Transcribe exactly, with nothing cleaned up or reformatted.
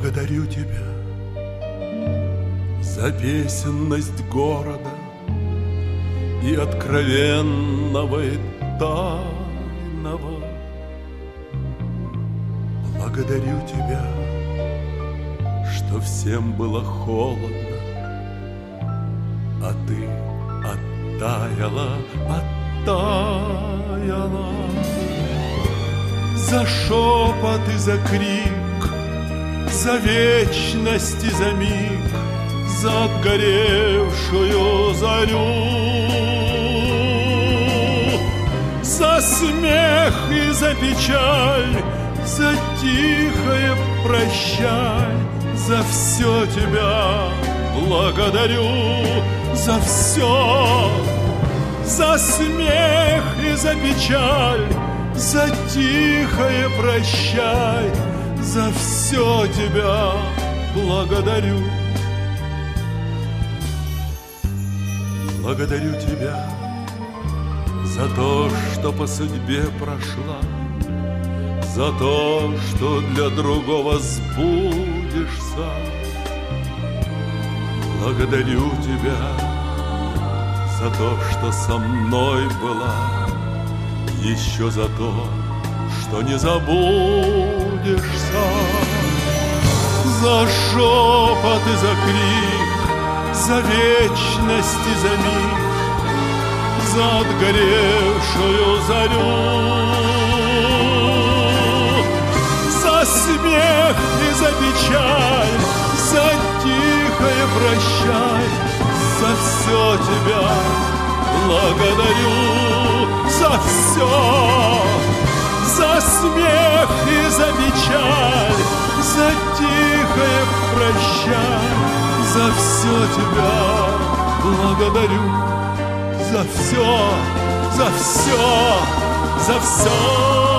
Благодарю тебя за песенность города и откровенного и тайного. Благодарю тебя, что всем было холодно, а ты оттаяла, оттаяла. За шепот и за крик, за вечность и за миг, за отгоревшую зарю, за смех и за печаль, за тихое прощай, за все тебя благодарю, за все, за смех и за печаль, за тихое прощай, за все тебя благодарю. Благодарю тебя за то, что по судьбе прошла, за то, что для другого сбудешься. Благодарю тебя за то, что со мной была, еще за то, что не забудешься. За шепот и за крик, за вечность и за миг, за отгоревшую зарю, за смех и за печаль, за тихое прощай, за все тебя благодарю, за все, за смех и за печаль, за тихое прощай, за все тебя благодарю, за все, за все, за все.